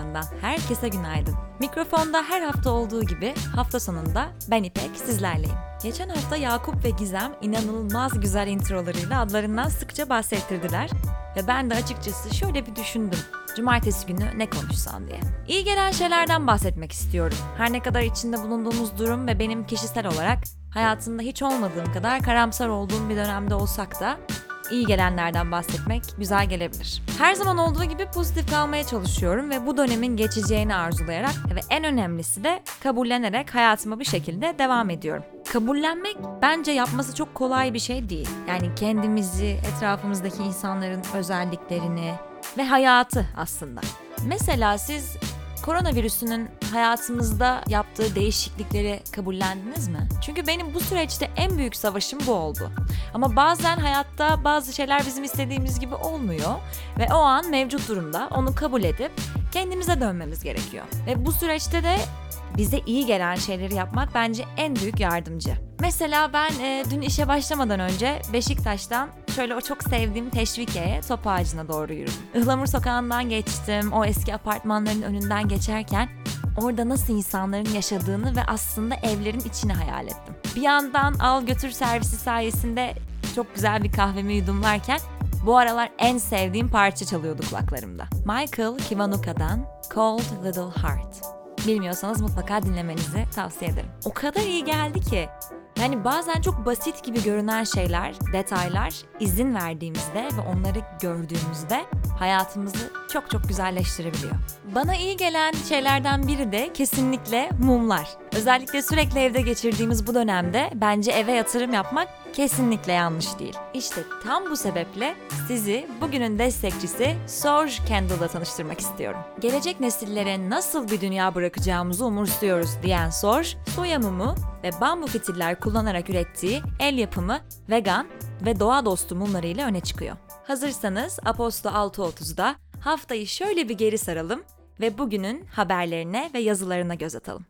Dünyalarından herkese günaydın. Mikrofonda her hafta olduğu gibi hafta sonunda ben İpek sizlerleyim. Geçen hafta Yakup ve Gizem inanılmaz güzel introlarıyla adlarından sıkça bahsettirdiler ve ben de açıkçası şöyle bir düşündüm. Cumartesi günü ne konuşsam diye. İyi gelen şeylerden bahsetmek istiyorum. Her ne kadar içinde bulunduğumuz durum ve benim kişisel olarak hayatımda hiç olmadığım kadar karamsar olduğum bir dönemde olsak da İyi gelenlerden bahsetmek güzel gelebilir. Her zaman olduğu gibi pozitif kalmaya çalışıyorum ve bu dönemin geçeceğini arzulayarak ve en önemlisi de kabullenerek hayatıma bir şekilde devam ediyorum. Kabullenmek bence yapması çok kolay bir şey değil. Yani kendimizi, etrafımızdaki insanların özelliklerini ve hayatı aslında. Mesela siz koronavirüsünün hayatımızda yaptığı değişiklikleri kabullendiniz mi? Çünkü benim bu süreçte en büyük savaşım bu oldu. Ama bazen hayatta bazı şeyler bizim istediğimiz gibi olmuyor ve o an mevcut durumda onu kabul edip kendimize dönmemiz gerekiyor. Ve bu süreçte de bize iyi gelen şeyleri yapmak bence en büyük yardımcı. Mesela ben dün işe başlamadan önce Beşiktaş'tan şöyle o çok sevdiğim Teşvikiye'ye top ağacına doğru yürüdüm. Ihlamur sokağından geçtim, o eski apartmanların önünden geçerken orada nasıl insanların yaşadığını ve aslında evlerin içini hayal ettim. Bir yandan al götür servisi sayesinde çok güzel bir kahvemi yudumlarken bu aralar en sevdiğim parça çalıyordu kulaklarımda. Michael Kivanuka'dan Cold Little Heart. Bilmiyorsanız mutlaka dinlemenizi tavsiye ederim. O kadar iyi geldi ki. Yani bazen çok basit gibi görünen şeyler, detaylar izin verdiğimizde ve onları gördüğümüzde hayatımızı çok çok güzelleştirebiliyor. Bana iyi gelen şeylerden biri de kesinlikle mumlar. Özellikle sürekli evde geçirdiğimiz bu dönemde bence eve yatırım yapmak kesinlikle yanlış değil. İşte tam bu sebeple sizi bugünün destekçisi Sorge Candle'la tanıştırmak istiyorum. Gelecek nesillere nasıl bir dünya bırakacağımızı umursuyoruz diyen Sorge, soya mumu ve bambu fitiller kullanarak ürettiği el yapımı, vegan ve doğa dostu mumlarıyla öne çıkıyor. Hazırsanız Aposto 6.30'da haftayı şöyle bir geri saralım ve bugünün haberlerine ve yazılarına göz atalım.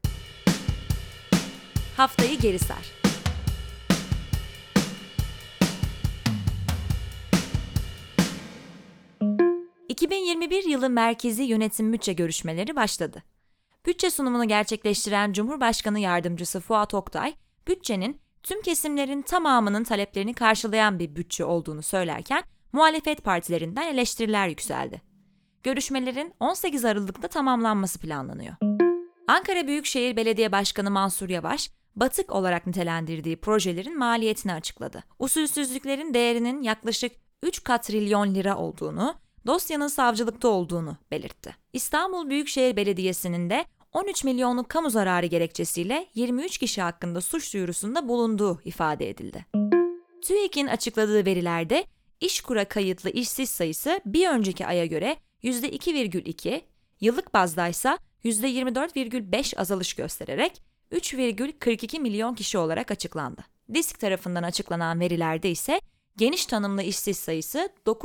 Haftayı geri sar. ...2021 yılı merkezi yönetim bütçe görüşmeleri başladı. Bütçe sunumunu gerçekleştiren Cumhurbaşkanı Yardımcısı Fuat Oktay, bütçenin tüm kesimlerin tamamının taleplerini karşılayan bir bütçe olduğunu söylerken, muhalefet partilerinden eleştiriler yükseldi. Görüşmelerin 18 Aralık'ta tamamlanması planlanıyor. Ankara Büyükşehir Belediye Başkanı Mansur Yavaş, batık olarak nitelendirdiği projelerin maliyetini açıkladı. Usulsüzlüklerin değerinin yaklaşık 3 katrilyon lira olduğunu, dosyanın savcılıkta olduğunu belirtti. İstanbul Büyükşehir Belediyesi'nin de 13 milyonluk kamu zararı gerekçesiyle 23 kişi hakkında suç duyurusunda bulunduğu ifade edildi. TÜİK'in açıkladığı verilerde İşkur'a kayıtlı işsiz sayısı bir önceki aya göre %2,2, yıllık bazdaysa %24,5 azalış göstererek 3,42 milyon kişi olarak açıklandı. DİSK tarafından açıklanan verilerde ise geniş tanımlı işsiz sayısı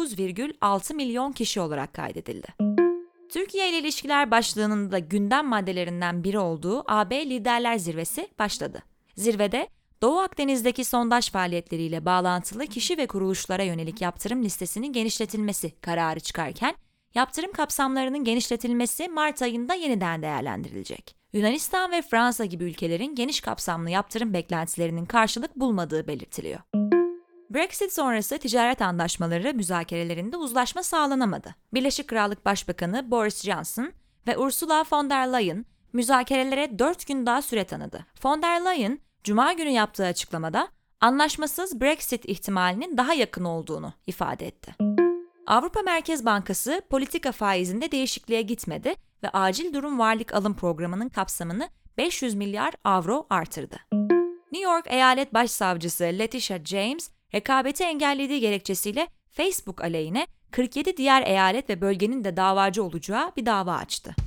9,6 milyon kişi olarak kaydedildi. Türkiye ile ilişkiler başlığının da gündem maddelerinden biri olduğu AB Liderler Zirvesi başladı. Zirvede Doğu Akdeniz'deki sondaj faaliyetleriyle bağlantılı kişi ve kuruluşlara yönelik yaptırım listesinin genişletilmesi kararı çıkarken, yaptırım kapsamlarının genişletilmesi Mart ayında yeniden değerlendirilecek. Yunanistan ve Fransa gibi ülkelerin geniş kapsamlı yaptırım beklentilerinin karşılık bulmadığı belirtiliyor. Brexit sonrası ticaret anlaşmaları müzakerelerinde uzlaşma sağlanamadı. Birleşik Krallık Başbakanı Boris Johnson ve Ursula von der Leyen müzakerelere 4 gün daha süre tanıdı. Von der Leyen, Cuma günü yaptığı açıklamada anlaşmasız Brexit ihtimalinin daha yakın olduğunu ifade etti. Avrupa Merkez Bankası politika faizinde değişikliğe gitmedi ve acil durum varlık alım programının kapsamını 500 milyar avro artırdı. New York Eyalet Başsavcısı Letitia James, rekabeti engellediği gerekçesiyle Facebook aleyhine 47 diğer eyalet ve bölgenin de davacı olacağı bir dava açtı.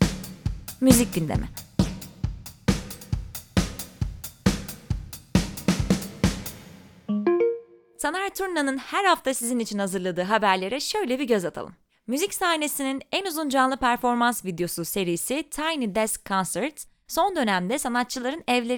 Müzik gündemi. Taner Turna'nın her hafta sizin için hazırladığı haberlere şöyle bir göz atalım. Müzik sahnesinin en uzun canlı performans videosu serisi Tiny Desk Concerts, son dönemde sanatçıların evlerine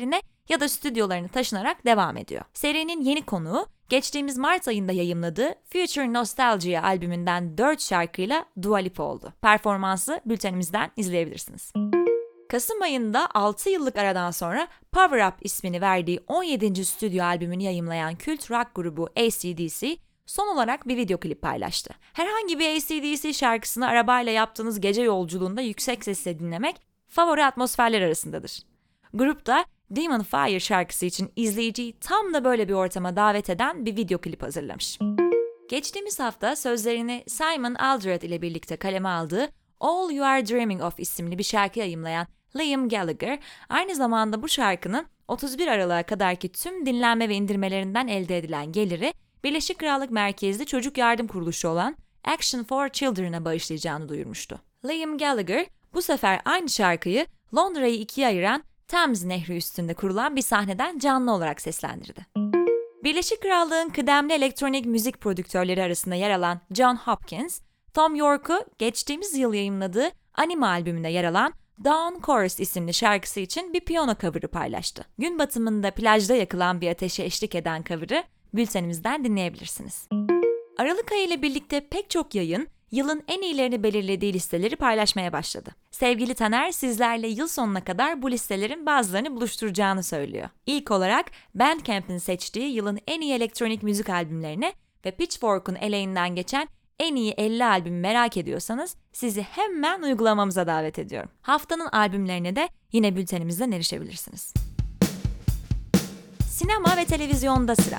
ya da stüdyolarını taşınarak devam ediyor. Serinin yeni konuğu, geçtiğimiz Mart ayında yayımladığı Future Nostalgia albümünden 4 şarkıyla Dua Lipa oldu. Performansı bültenimizden izleyebilirsiniz. Kasım ayında 6 yıllık aradan sonra Power Up ismini verdiği 17. stüdyo albümünü yayımlayan kült rock grubu AC/DC son olarak bir video klip paylaştı. Herhangi bir AC/DC şarkısını arabayla yaptığınız gece yolculuğunda yüksek sesle dinlemek favori atmosferler arasındadır. Grup da Demon Fire şarkısı için izleyiciyi tam da böyle bir ortama davet eden bir video klip hazırlamış. Geçtiğimiz hafta sözlerini Simon Aldred ile birlikte kaleme aldığı All You Are Dreaming Of isimli bir şarkı yayımlayan Liam Gallagher, aynı zamanda bu şarkının 31 Aralık'a kadarki tüm dinlenme ve indirmelerinden elde edilen geliri Birleşik Krallık merkezli çocuk yardım kuruluşu olan Action for Children'a bağışlayacağını duyurmuştu. Liam Gallagher bu sefer aynı şarkıyı Londra'yı ikiye ayıran Thames Nehri üstünde kurulan bir sahneden canlı olarak seslendirdi. Birleşik Krallık'ın kıdemli elektronik müzik prodüktörleri arasında yer alan John Hopkins, Thom Yorke'u geçtiğimiz yıl yayımladığı Anima albümünde yer alan Dawn Chorus isimli şarkısı için bir piyano cover'ı paylaştı. Gün batımında plajda yakılan bir ateşe eşlik eden cover'ı bültenimizden dinleyebilirsiniz. Aralık ayı ile birlikte pek çok yayın, yılın en iyilerini belirlediği listeleri paylaşmaya başladı. Sevgili Taner sizlerle yıl sonuna kadar bu listelerin bazılarını buluşturacağını söylüyor. İlk olarak Bandcamp'in seçtiği yılın en iyi elektronik müzik albümlerine ve Pitchfork'un eleğinden geçen en iyi 50 albümü merak ediyorsanız sizi hemen uygulamamıza davet ediyorum. Haftanın albümlerine de yine bültenimizden erişebilirsiniz. Sinema ve televizyonda sıra.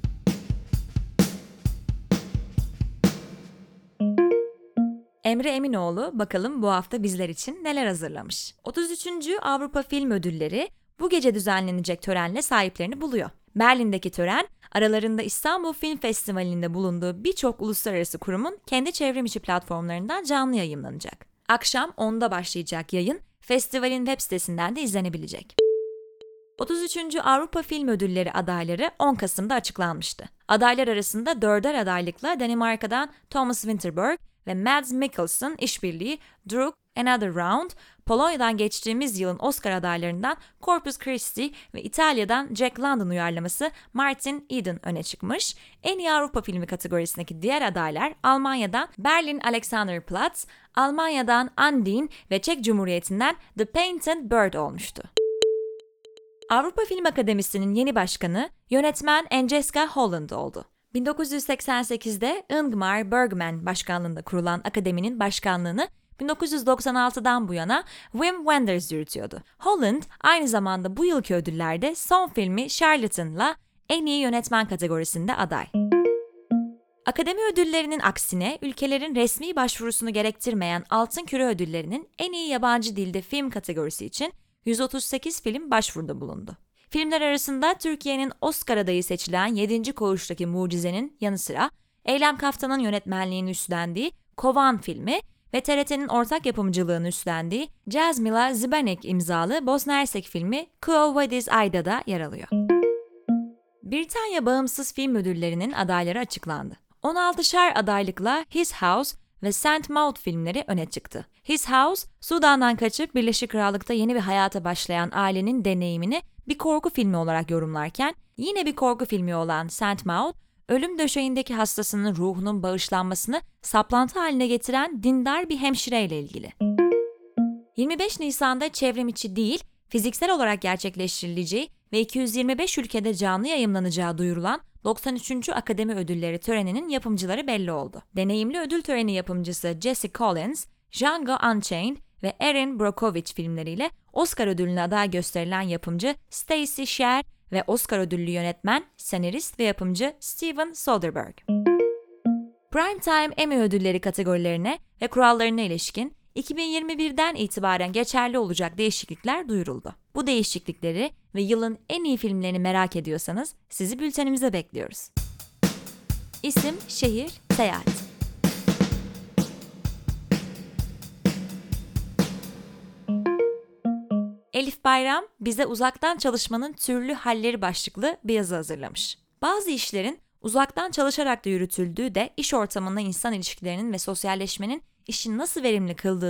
Emre Eminoğlu bakalım bu hafta bizler için neler hazırlamış. 33. Avrupa Film Ödülleri bu gece düzenlenecek törenle sahiplerini buluyor. Berlin'deki tören, aralarında İstanbul Film Festivali'nde bulunduğu birçok uluslararası kurumun kendi çevrimiçi platformlarından canlı yayımlanacak. Akşam 10'da başlayacak yayın, festivalin web sitesinden de izlenebilecek. 33. Avrupa Film Ödülleri adayları 10 Kasım'da açıklanmıştı. Adaylar arasında 4'er adaylıkla Danimarka'dan Thomas Winterberg ve Mads Mikkelsen işbirliği Druk Another Round, Polonya'dan geçtiğimiz yılın Oscar adaylarından Corpus Christi ve İtalya'dan Jack London uyarlaması Martin Eden öne çıkmış. En iyi Avrupa filmi kategorisindeki diğer adaylar Almanya'dan Berlin Alexanderplatz, Almanya'dan Undine ve Çek Cumhuriyeti'nden The Painted Bird olmuştu. Avrupa Film Akademisi'nin yeni başkanı yönetmen Agnieszka Holland oldu. 1988'de Ingmar Bergman başkanlığında kurulan akademinin başkanlığını 1996'dan bu yana Wim Wenders yürütüyordu. Holland aynı zamanda bu yılki ödüllerde son filmi Charlotte'la en iyi yönetmen kategorisinde aday. Akademi ödüllerinin aksine ülkelerin resmi başvurusunu gerektirmeyen Altın Küre ödüllerinin en iyi yabancı dilde film kategorisi için 138 film başvuruda bulundu. Filmler arasında Türkiye'nin Oscar adayı seçilen 7. Koğuş'taki Mucize'nin yanı sıra Eylem Kaftan'ın yönetmenliğini üstlendiği Kovan filmi ve TRT'nin ortak yapımcılığını üstlendiği Jasmila Zibanek imzalı Bosna Hersek filmi Quo Vadis Aida'da yer alıyor. Britanya Bağımsız Film Ödülleri'nin adayları açıklandı. 16'şer adaylıkla His House ve Saint Maud filmleri öne çıktı. His House, Sudan'dan kaçıp Birleşik Krallık'ta yeni bir hayata başlayan ailenin deneyimini bir korku filmi olarak yorumlarken, yine bir korku filmi olan Saint Maud, ölüm döşeğindeki hastasının ruhunun bağışlanmasını saplantı haline getiren dindar bir hemşireyle ilgili. 25 Nisan'da çevrimiçi değil, fiziksel olarak gerçekleştirileceği ve 225 ülkede canlı yayımlanacağı duyurulan 93. Akademi Ödülleri töreninin yapımcıları belli oldu. Deneyimli ödül töreni yapımcısı Jesse Collins, Django Unchained ve Erin Brockovich filmleriyle Oscar ödülüne aday gösterilen yapımcı Stacey Sher ve Oscar ödüllü yönetmen, senarist ve yapımcı Steven Soderbergh. Primetime Emmy ödülleri kategorilerine ve kurallarına ilişkin 2021'den itibaren geçerli olacak değişiklikler duyuruldu. Bu değişiklikleri ve yılın en iyi filmlerini merak ediyorsanız sizi bültenimize bekliyoruz. İsim, şehir, seyahat. Elif Bayram bize uzaktan çalışmanın türlü halleri başlıklı bir yazı hazırlamış. Bazı işlerin uzaktan çalışarak da yürütüldüğü de iş ortamında insan ilişkilerinin ve sosyalleşmenin işi nasıl verimli kıldığı da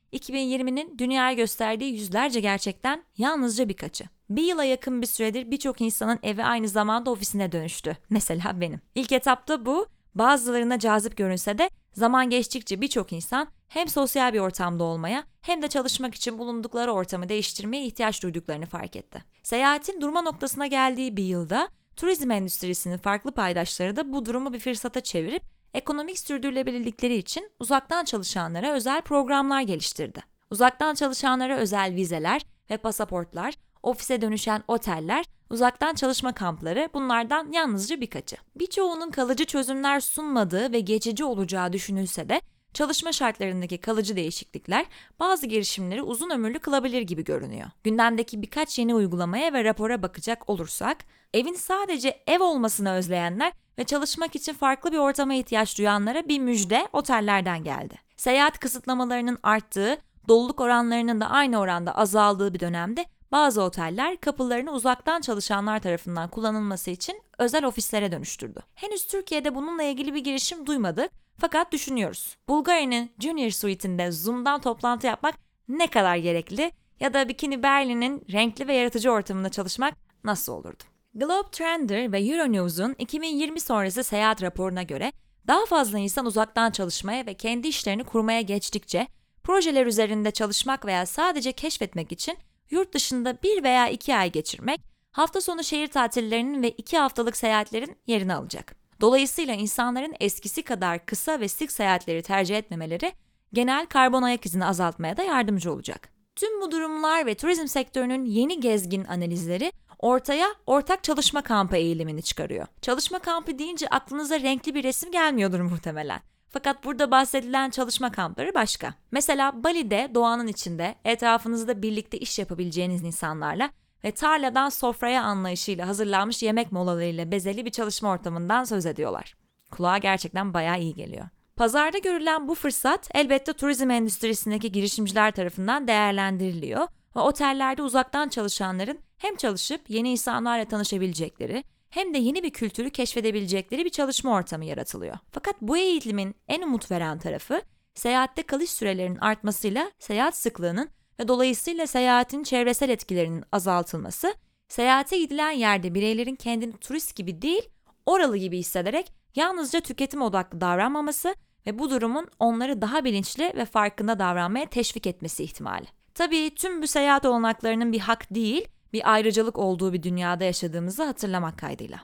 2020'nin dünyaya gösterdiği yüzlerce gerçekten yalnızca birkaçı. Bir yıla yakın bir süredir birçok insanın evi aynı zamanda ofisine dönüştü. Mesela benim. İlk etapta bu bazılarına cazip görünse de zaman geçtikçe birçok insan hem sosyal bir ortamda olmaya hem de çalışmak için bulundukları ortamı değiştirmeye ihtiyaç duyduklarını fark etti. Seyahatin durma noktasına geldiği bir yılda turizm endüstrisinin farklı paydaşları da bu durumu bir fırsata çevirip ekonomik sürdürülebilirlikleri için uzaktan çalışanlara özel programlar geliştirdi. Uzaktan çalışanlara özel vizeler ve pasaportlar, ofise dönüşen oteller, uzaktan çalışma kampları bunlardan yalnızca birkaçı. Birçoğunun kalıcı çözümler sunmadığı ve geçici olacağı düşünülse de çalışma şartlarındaki kalıcı değişiklikler bazı girişimleri uzun ömürlü kılabilir gibi görünüyor. Gündemdeki birkaç yeni uygulamaya ve rapora bakacak olursak, evin sadece ev olmasını özleyenler ve çalışmak için farklı bir ortama ihtiyaç duyanlara bir müjde otellerden geldi. Seyahat kısıtlamalarının arttığı, doluluk oranlarının da aynı oranda azaldığı bir dönemde bazı oteller kapılarını uzaktan çalışanlar tarafından kullanılması için özel ofislere dönüştürdü. Henüz Türkiye'de bununla ilgili bir girişim duymadık fakat düşünüyoruz. Bulgari'nin Junior Suite'inde Zoom'dan toplantı yapmak ne kadar gerekli ya da Bikini Berlin'in renkli ve yaratıcı ortamında çalışmak nasıl olurdu? Globe Trender ve Euronews'un 2020 sonrası seyahat raporuna göre daha fazla insan uzaktan çalışmaya ve kendi işlerini kurmaya geçtikçe projeler üzerinde çalışmak veya sadece keşfetmek için yurt dışında 1 veya 2 ay geçirmek, hafta sonu şehir tatillerinin ve 2 haftalık seyahatlerin yerini alacak. Dolayısıyla insanların eskisi kadar kısa ve sık seyahatleri tercih etmemeleri genel karbon ayak izini azaltmaya da yardımcı olacak. Tüm bu durumlar ve turizm sektörünün yeni gezgin analizleri ortaya ortak çalışma kampı eğilimini çıkarıyor. Çalışma kampı deyince aklınıza renkli bir resim gelmiyordur muhtemelen. Fakat burada bahsedilen çalışma kampları başka. Mesela Bali'de doğanın içinde etrafınızda birlikte iş yapabileceğiniz insanlarla ve tarladan sofraya anlayışıyla hazırlanmış yemek molalarıyla bezeli bir çalışma ortamından söz ediyorlar. Kulağa gerçekten bayağı iyi geliyor. Pazarda görülen bu fırsat elbette turizm endüstrisindeki girişimciler tarafından değerlendiriliyor ve otellerde uzaktan çalışanların hem çalışıp yeni insanlarla tanışabilecekleri hem de yeni bir kültürü keşfedebilecekleri bir çalışma ortamı yaratılıyor. Fakat bu eğilimin en umut veren tarafı seyahatte kalış sürelerinin artmasıyla seyahat sıklığının ve dolayısıyla seyahatin çevresel etkilerinin azaltılması, seyahate gidilen yerde bireylerin kendini turist gibi değil, oralı gibi hissederek yalnızca tüketim odaklı davranmaması ve bu durumun onları daha bilinçli ve farkında davranmaya teşvik etmesi ihtimali. Tabii tüm bu seyahat olanaklarının bir hak değil, bir ayrıcalık olduğu bir dünyada yaşadığımızı hatırlamak kaydıyla.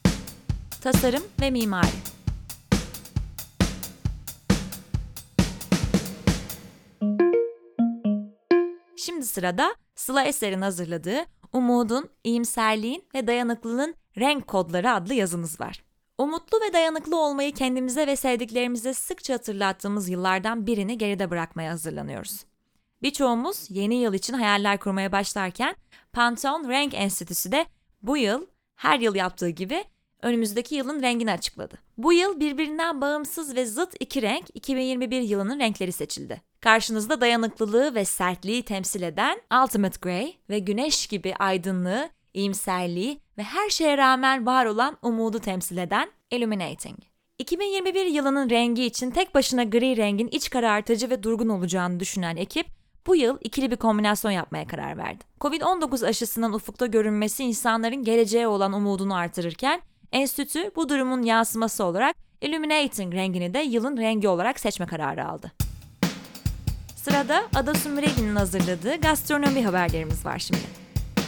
Tasarım ve mimari. Şimdi sırada Sıla Eser'in hazırladığı Umudun, iyimserliğin ve dayanıklılığın renk kodları adlı yazımız var. Umutlu ve dayanıklı olmayı kendimize ve sevdiklerimize sıkça hatırlattığımız yıllardan birini geride bırakmaya hazırlanıyoruz. Birçoğumuz yeni yıl için hayaller kurmaya başlarken Pantone Renk Enstitüsü de bu yıl her yıl yaptığı gibi önümüzdeki yılın rengini açıkladı. Bu yıl birbirinden bağımsız ve zıt iki renk 2021 yılının renkleri seçildi. Karşınızda dayanıklılığı ve sertliği temsil eden Ultimate Grey ve güneş gibi aydınlığı, iyimserliği ve her şeye rağmen var olan umudu temsil eden Illuminating. 2021 yılının rengi için tek başına gri rengin iç karartıcı ve durgun olacağını düşünen ekip bu yıl ikili bir kombinasyon yapmaya karar verdi. Covid-19 aşısının ufukta görünmesi insanların geleceğe olan umudunu artırırken enstitü bu durumun yansıması olarak Illuminating rengini de yılın rengi olarak seçme kararı aldı. Sırada Ada Sumreli'nin hazırladığı gastronomi haberlerimiz var şimdi.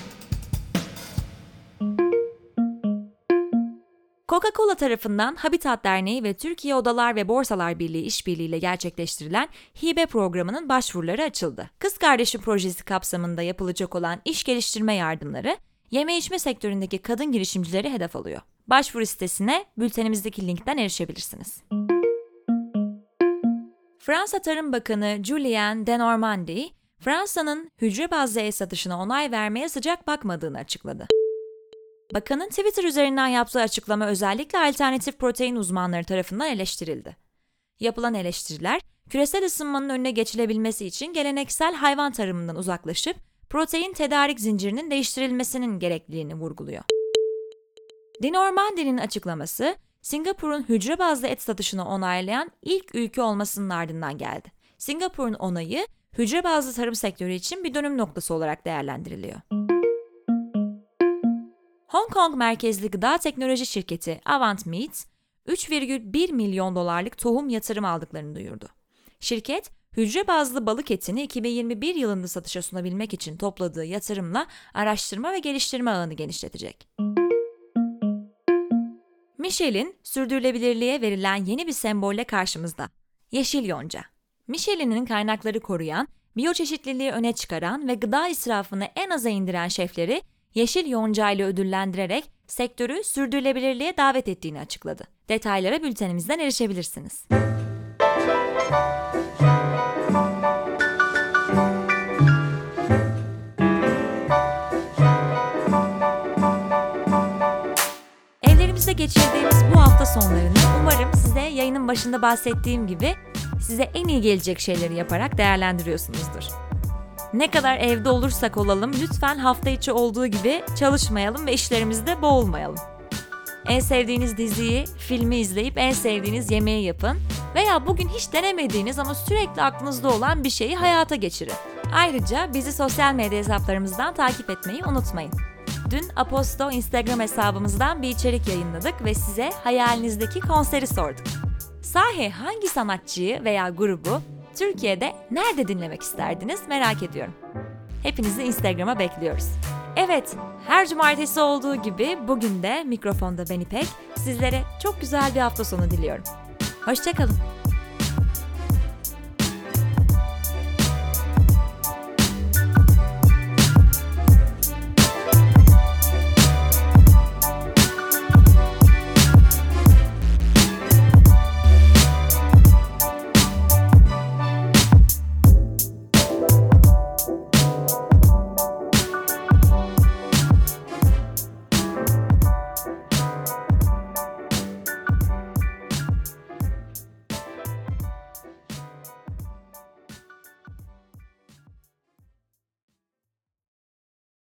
Coca-Cola tarafından Habitat Derneği ve Türkiye Odalar ve Borsalar Birliği işbirliğiyle gerçekleştirilen hibe programının başvuruları açıldı. Kız Kardeşi projesi kapsamında yapılacak olan iş geliştirme yardımları, yeme içme sektöründeki kadın girişimcileri hedef alıyor. Başvuru sitesine bültenimizdeki linkten erişebilirsiniz. Fransa Tarım Bakanı Julien Denormandie, Fransa'nın hücre bazlı e-satışına onay vermeye sıcak bakmadığını açıkladı. Bakanın Twitter üzerinden yaptığı açıklama özellikle alternatif protein uzmanları tarafından eleştirildi. Yapılan eleştiriler, küresel ısınmanın önüne geçilebilmesi için geleneksel hayvan tarımından uzaklaşıp protein tedarik zincirinin değiştirilmesinin gerekliliğini vurguluyor. Denormandie'nin açıklaması, Singapur'un hücre bazlı et satışını onaylayan ilk ülke olmasının ardından geldi. Singapur'un onayı, hücre bazlı tarım sektörü için bir dönüm noktası olarak değerlendiriliyor. Hong Kong merkezli gıda teknoloji şirketi Avant Meat, 3,1 milyon dolarlık tohum yatırım aldıklarını duyurdu. Şirket, hücre bazlı balık etini 2021 yılında satışa sunabilmek için topladığı yatırımla araştırma ve geliştirme ağını genişletecek. Michelin, sürdürülebilirliğe verilen yeni bir sembolle karşımızda. Yeşil yonca. Michelin'in kaynakları koruyan, biyoçeşitliliği öne çıkaran ve gıda israfını en aza indiren şefleri yeşil yonca ile ödüllendirerek sektörü sürdürülebilirliğe davet ettiğini açıkladı. Detaylara bültenimizden erişebilirsiniz. Evlerimizde geçirdiğimiz bu hafta sonlarını umarım size yayının başında bahsettiğim gibi size en iyi gelecek şeyleri yaparak değerlendiriyorsunuzdur. Ne kadar evde olursak olalım lütfen hafta içi olduğu gibi çalışmayalım ve işlerimizde boğulmayalım. En sevdiğiniz diziyi, filmi izleyip en sevdiğiniz yemeği yapın veya bugün hiç denemediğiniz ama sürekli aklınızda olan bir şeyi hayata geçirin. Ayrıca bizi sosyal medya hesaplarımızdan takip etmeyi unutmayın. Dün Aposto Instagram hesabımızdan bir içerik yayınladık ve size hayalinizdeki konseri sorduk. Sahi hangi sanatçıyı veya grubu Türkiye'de nerede dinlemek isterdiniz merak ediyorum. Hepinizi Instagram'a bekliyoruz. Evet, her cumartesi olduğu gibi bugün de mikrofonda ben İpek, sizlere çok güzel bir hafta sonu diliyorum. Hoşça kalın.